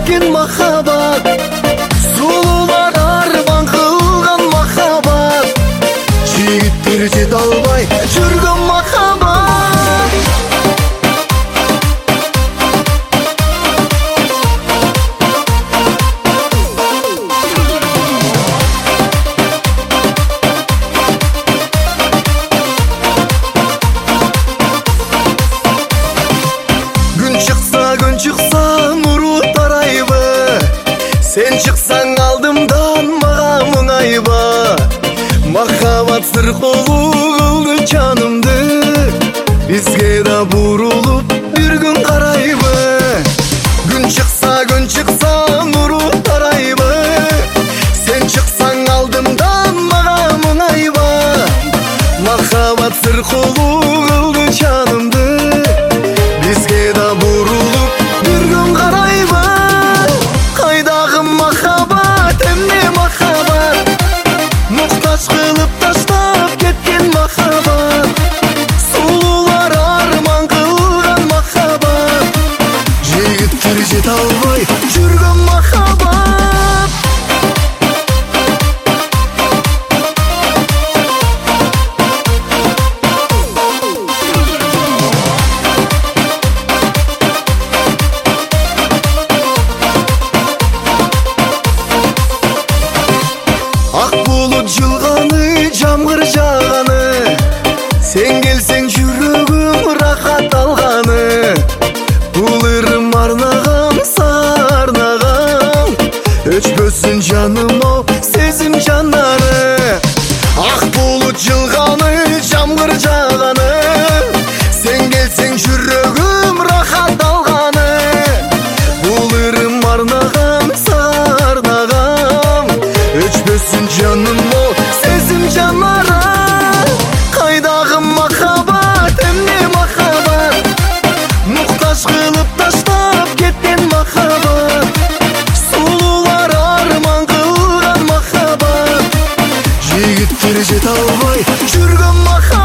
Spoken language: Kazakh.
кеткен махаббат, сұлулар арман қылған махаббат, жігіттер жете албай жүрген махаббат. Күн шықса нұры тарайбы, сен шықсаң алдымдан маған мұңайба. Махаббат сыр қолу қылды жанымды, бізге да бұрылып бір күн қарайбы. Күн шықса нұры тарайбы, сен шықсаң алдымдан маған мұңайба. Махаббат сыр қолу қылды жанымды, бізге да бұрылып бір күн қарайбы. Қайдағы махаббат, эмне махаббат, мұқтаж қылып таштап кеткен махаббат, сұлулар арман қылған махаббат, жігіттер жете албай жүрген махаббат. Ақ бұлт жылғаны, жамғыр жағаны, сен келсең жүрегім рахат алғаны. Бұл ырым арнағам, сарнағам, өчпөсін жаным ау сезім жанары. Ақ бұлт жылғаны, жамғыр жағаны, сен келсең жүрегім рахат алғаны. Бұл ырым арнағам, сарнағам, өчпөсін жаным ау сезім жанары. Қайдағы махаббат, эмне махаббат, мұқтаж қылып таштап кеткен махаббат, сұлулар арман қылған махаббат, жігіттер жете албай жүрген махаббат.